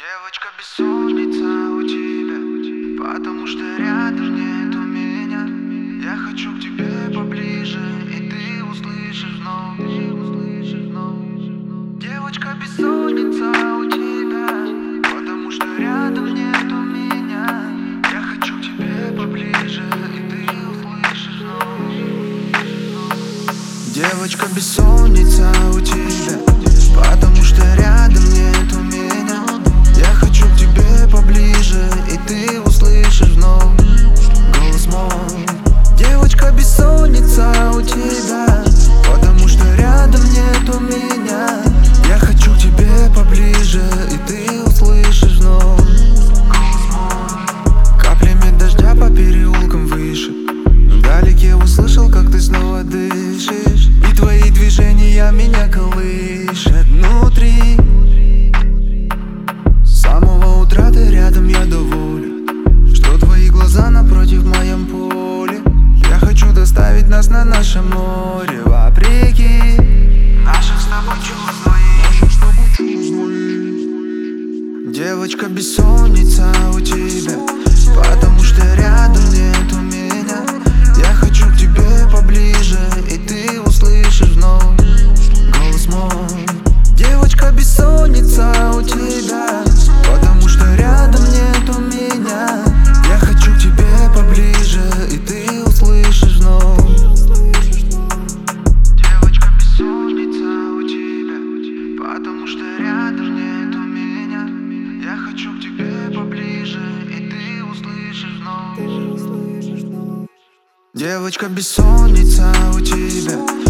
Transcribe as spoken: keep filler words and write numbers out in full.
Девочка бессонница у тебя, потому что рядом нету меня. Я хочу к тебе поближе, и ты услышишь вновь, ты услышишь вновь. Девочка бессонница у тебя, потому что рядом нету меня. Я хочу к тебе поближе, и ты услышишь вновь. Девочка бессонница у тебя, потому что рядом нету меня. Я хочу к тебе поближе, и ты услышишь вновь голос мой. Девочка бессонница у тебя, потому что рядом нету меня. Я хочу к тебе поближе, и ты услышишь вновь голос мой. Каплями дождя по переулкам выше, вдалеке услышал, как ты снова дышишь, и твои движения меня колышат внутри. С самого утра ты рядом, я доволен, что твои глаза напротив в моем поле. Я хочу доставить нас на наше море, вопреки наших с тобой чувств. Девочка бессонница у тебя, потому что рядом нету меня. Я хочу к тебе поближе, и ты услышишь вновь голос мой. Девочка бессонница у тебя, потому что рядом нету меня. Я хочу к тебе поближе, и ты услышишь вновь. Девочка бессонница у тебя, потому что рядом нету меня. Я хочу к тебе поближе, и ты услышишь вновь. Девочка бессонница у тебя,